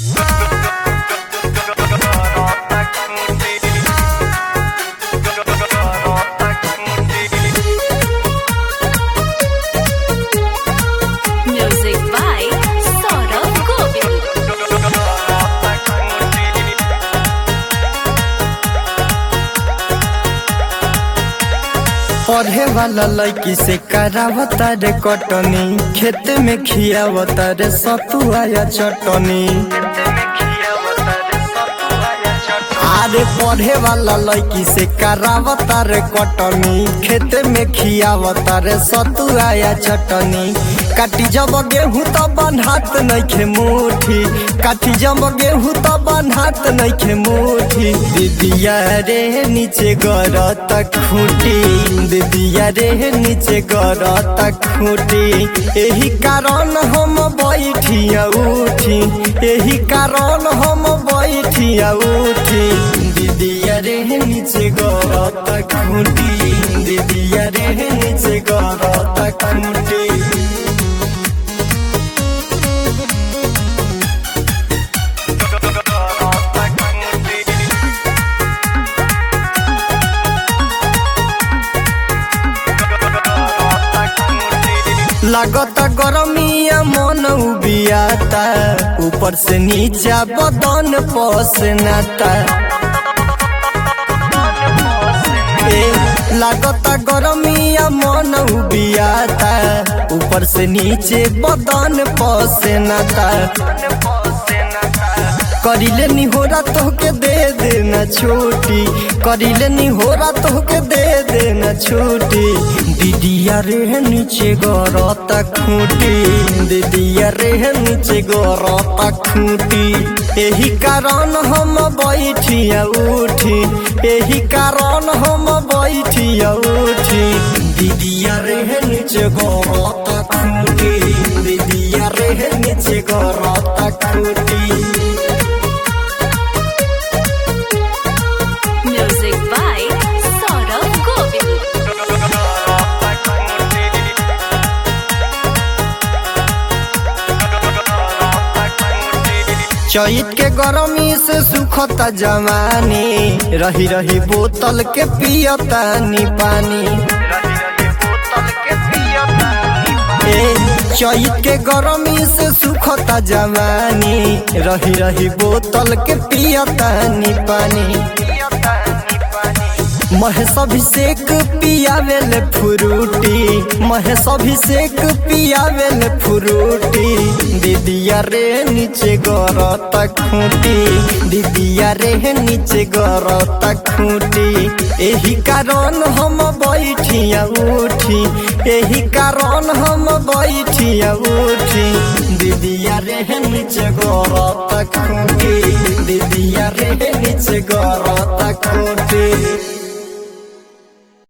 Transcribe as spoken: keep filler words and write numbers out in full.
Music by Saurav Govind. पढ़े वाला लड़की से करावता रे कटनी, खेत में खियावता रे सतुआ या चटनी। अरे पढ़े वाला लड़की से करावता रे कटनी, खेत में खियावता रे सतुआ या चटनी। काटी जब गेहूं तो बन्हात नइखे मुठी, काटी जब गेहूं तो बन्हात नइखे मुठी। दीदिया रे नीचे गरत खूटी, दीदिया रे नीचे गरत खूटी। एही कारण हम बैठिया उठी, एही कारण हम बैठिया उठी। दीदिया रे नीचे गरत खूटी, दीदिया रे नीचे गरत खूटी। लागता गरमिया मन उबियाता, ऊपर से नीचा बदन पसनाता। लागता गरमिया मन उबियाता, ऊपर से नीचे बदन पसनाता। करिले निहोरा तोहके दे देना छोटी, करिले निहोरा तोहके दे देना छोटी। दीदिया रे नीचे गरत खूटी, दीदिया रे नीचे गरत खूटी। एही कारण हम बैठिया उठी, एही कारण हम बैठिया उठी। दीदिया रे नीचे गरत खूटी, दीदिया रे नीचे गरत खूटी। Music by Saurav Govind. चैत के गरमी से सुखता जवानी, रही रही बोतल के पियतानी पानी। ए चैत के गरमी से सुखता जवानी, रही रही बोतल के पियतानी पानी। महेश अभिषेक पियावेले फ्रूटी, महेश अभिषेक पियावेले फ्रूटी। दीदिया रे नीचे गरत खूटी, दीदिया रे नीचे गरत खूटी। एही कारण हम बैठिया उठी, एही कारण हम बैठिया उठी। दीदिया रे नीचे गरत खूटी, दीदिया रे नीचे गरत खूटी।